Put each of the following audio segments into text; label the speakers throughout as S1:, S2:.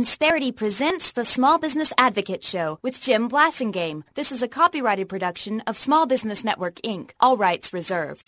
S1: Insperity presents the Small Business Advocate Show with Jim Blasingame. This is a copyrighted production of Small Business Network, Inc. All rights reserved.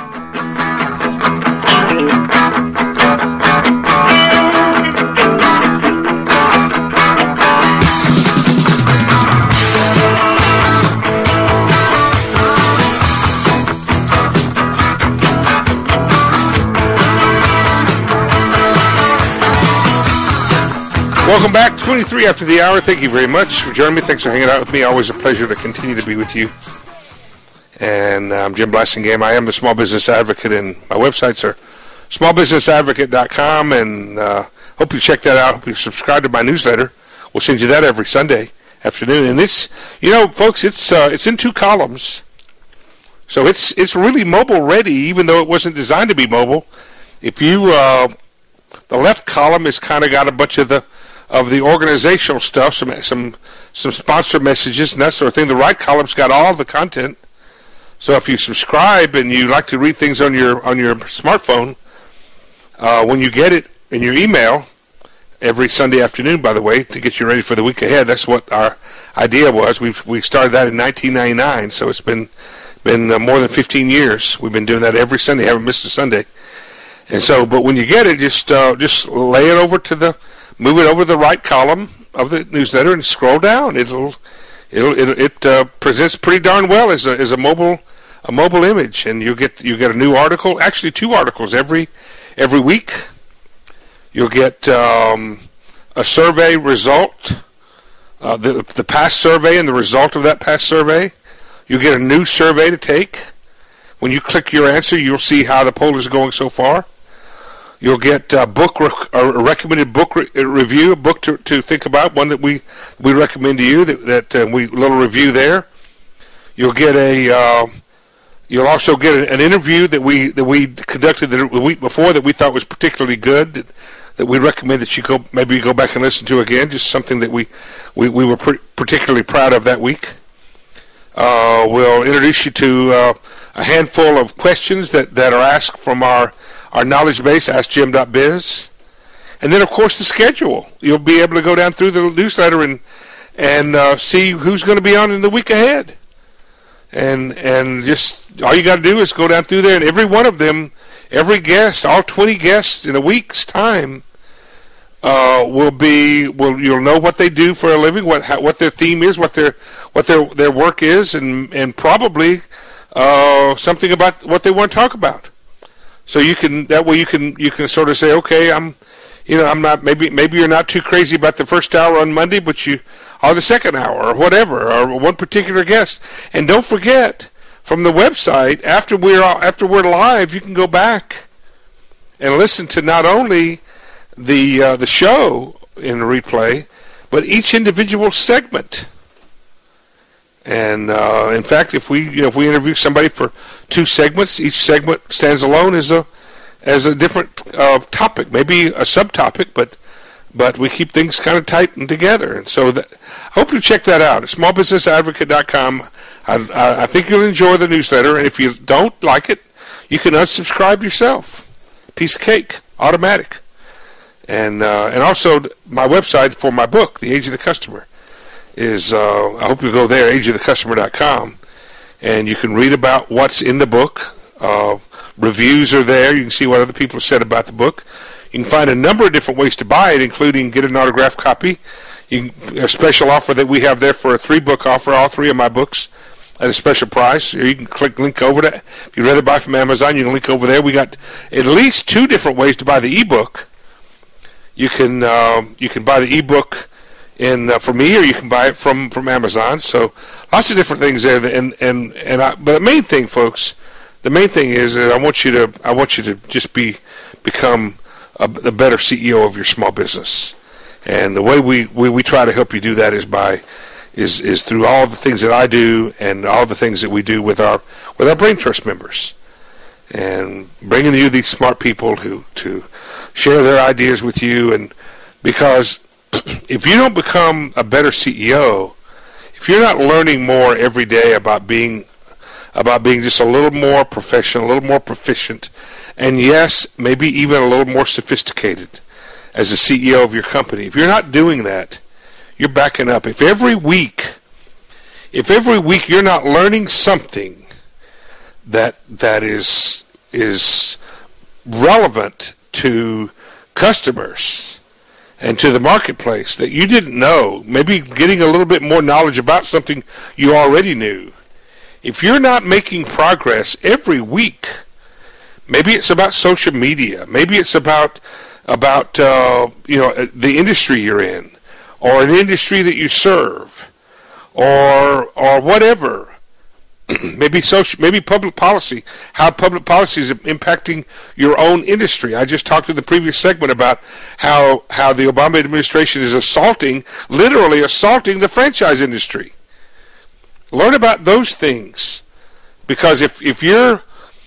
S2: Welcome back, 23 after the hour. Thank you very much for joining me. Thanks for hanging out with me. Always a pleasure to continue to be with you. And I'm Jim Blasingame. I am the Small Business Advocate, and my websites are smallbusinessadvocate.com, and hope you check that out. Hope you subscribe to my newsletter. We'll send you that every Sunday afternoon. And this, you know, folks, it's in 2 columns. So it's really mobile ready, even though it wasn't designed to be mobile. If you, the left column has kind of got a bunch of the organizational stuff, some sponsor messages and that sort of thing. The right column's got all the content. So if you subscribe and you like to read things on your smartphone, when you get it in your email every Sunday afternoon, by the way, to get you ready for the week ahead, that's what our idea was. We started that in 1999, so it's been more than 15 years. We've been doing that every Sunday. Haven't missed a Sunday. And so, but when you get it, just lay it over move it over the right column of the newsletter and scroll down. It presents pretty darn well as a mobile image, and you get a new article, actually 2 articles every week. You'll get a survey result, the past survey and the result of that past survey. You'll get a new survey to take. When you click your answer, you'll see how the poll is going so far. You'll get a recommended book review, a book to think about, one that we recommend to you, little review there. You'll also get an interview that we conducted the week before that we thought was particularly good, that we recommend that you go back and listen to again, just something that we were particularly proud of that week. We'll introduce you to a handful of questions that are asked from our knowledge base, AskJim.biz. And then, of course, the schedule. You'll be able to go down through the newsletter and see who's going to be on in the week ahead. And just all you got to do is go down through there, and every one of them, every guest, all 20 guests in a week's time, you'll know what they do for a living, what their theme is, what their work is, and probably something about what they want to talk about. So you can sort of say, okay, I'm not, maybe you're not too crazy about the first hour on Monday, but you are the second hour or whatever, or one particular guest. And don't forget, from the website, after we're live, you can go back and listen to not only the show in replay, but each individual segment. And in fact, if we interview somebody for 2 segments, each segment stands alone as a different topic, maybe a subtopic, but we keep things kind of tight and together. And so I hope you check that out at smallbusinessadvocate.com. I think you'll enjoy the newsletter, and if you don't like it, you can unsubscribe yourself. Piece of cake, automatic. And also my website for my book, The Age of the Customer, is I hope you go there, ageofthecustomer.com, and you can read about what's in the book. Reviews are there. You can see what other people have said about the book. You can find a number of different ways to buy it, including get an autographed copy. A special offer that we have there for a 3-book offer, all 3 of my books at a special price. Or you can link over to, if you'd rather buy from Amazon, you can link over there. We got at least 2 different ways to buy the ebook. You can buy the ebook from me, or you can buy it from Amazon. So lots of different things there. But the main thing, folks, is that I want you to just become the better CEO of your small business. And the way we try to help you do that is through all the things that I do and all the things that we do with our Brain Trust members, and bringing you these smart people to share their ideas with you. And because if you don't become a better CEO, if you're not learning more every day about being just a little more professional, a little more proficient, and yes, maybe even a little more sophisticated as a CEO of your company. If you're not doing that, you're backing up. If every week you're not learning something that is relevant to customers and to the marketplace that you didn't know, maybe getting a little bit more knowledge about something you already knew. If you're not making progress every week, maybe it's about social media, maybe it's about the industry you're in, or an industry that you serve, or whatever. maybe public policy, how public policy is impacting your own industry. I just talked in the previous segment about how the Obama administration is literally assaulting the franchise industry. Learn about those things, because if you're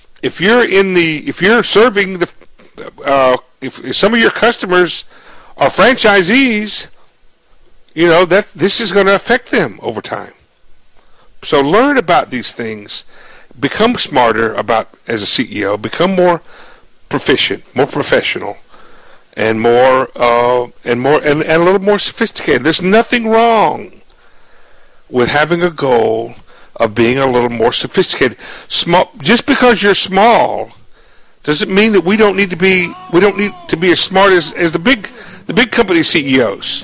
S2: serving if some of your customers are franchisees, that this is going to affect them over time. So learn about these things, become smarter as a CEO, become more proficient, more professional, and a little more sophisticated. There's nothing wrong with having a goal of being a little more sophisticated. Just because you're small doesn't mean that we don't need to be as smart as the big company CEOs.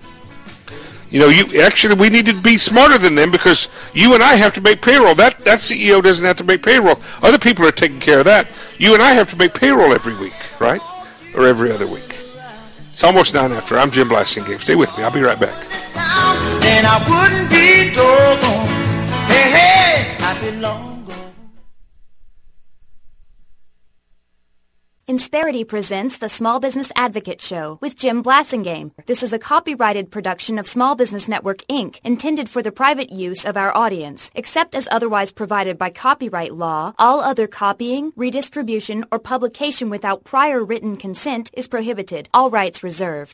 S2: We need to be smarter than them, because you and I have to make payroll. That CEO doesn't have to make payroll. Other people are taking care of that. You and I have to make payroll every week, right? Or every other week. It's almost 9 after. I'm Jim Blasingame. Stay with me. I'll be right back.
S3: Then I wouldn't be doggone. Hey, I'd be long gone.
S1: Insperity presents the Small Business Advocate Show with Jim Blasingame. This is a copyrighted production of Small Business Network, Inc., intended for the private use of our audience. Except as otherwise provided by copyright law, all other copying, redistribution, or publication without prior written consent is prohibited. All rights reserved.